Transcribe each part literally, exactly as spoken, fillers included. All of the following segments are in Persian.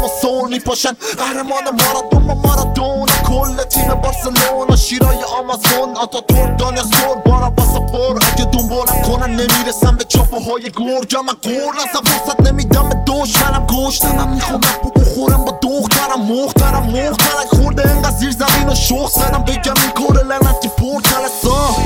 سول میپاشن قهرمان مارادون مارادون کل تیم بارسلونا شیرای آمازون آتا تور دانیا سور بارا باسپور اگه دنبالم کنن نمیرسم به چاپه های گرگم من گور اصلا فرصت نمیدم به دشمنم گشتنم میخوام اپو بخورم با دخترم مخترم مخترک خورده انقدر زیر زمین و شخ زدم بگم این کار لعنتی پر تلسا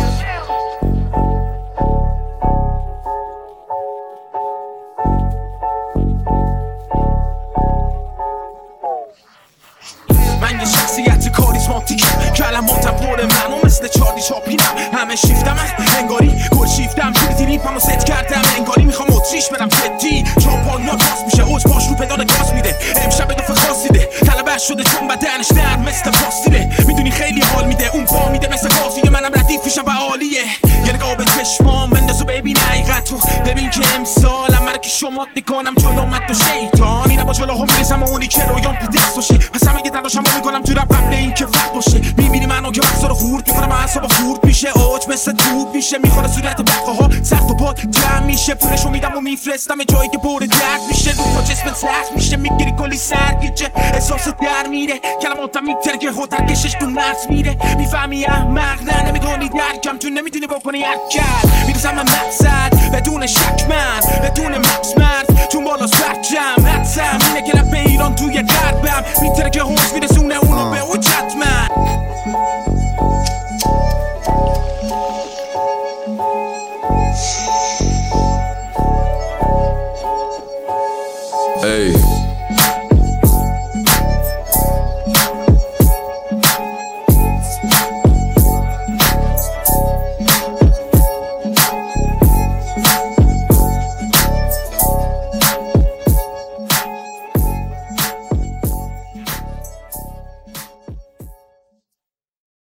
من یه شخصیت کاریزماتیکم کلماتم پر منو مثل چارلی چاپینم همه شیفتم انگاری گل شیفتم توی تریپمو ست کردم انگاری میخوام اتریش برم جدی چاپانیا باز میشه اوج باش رو پدال گاز میده امشب اضافه خاصیده طلبش شده چون بدنش نرم مثل پاستیله میدونی خیلی حال میده اون پا میده مثل قاضیه منم ردیفیشم و عالیه یه نگاه به چشمام بندازو ببین حقیقتو ببین که امسالم مرا که شما میکنم جلو مد و شیطانی نبا جلوها میرسم و اونی که رویان پی دست باشه پس همه یه تلاشم رو میکنم تو رب قبل این که وقت باشه میبینی منو که وقت رو خورد میکنم اعصابا خورد میشه اوج مثل توپ میشه میخوره صورت بقه ها سخت و پاد جمع میشه پولشو میدم و میفرستم جایی که پر درد میشه روح و جسم سخت میشه میگیری کلی سرگیجه احساس در میره کلماتم میترگه و ترکشش تو مرز میره میفهمی احمق نه نمیدونی درکم تو نمیدونی بکنی حرکت میرسم من مقصد بدون شک من بدون مکس مرد چون بالا سرجم حدسم اینه که رپ ایران توی غربم میترکه حوز میرسونه اونو به اوجت من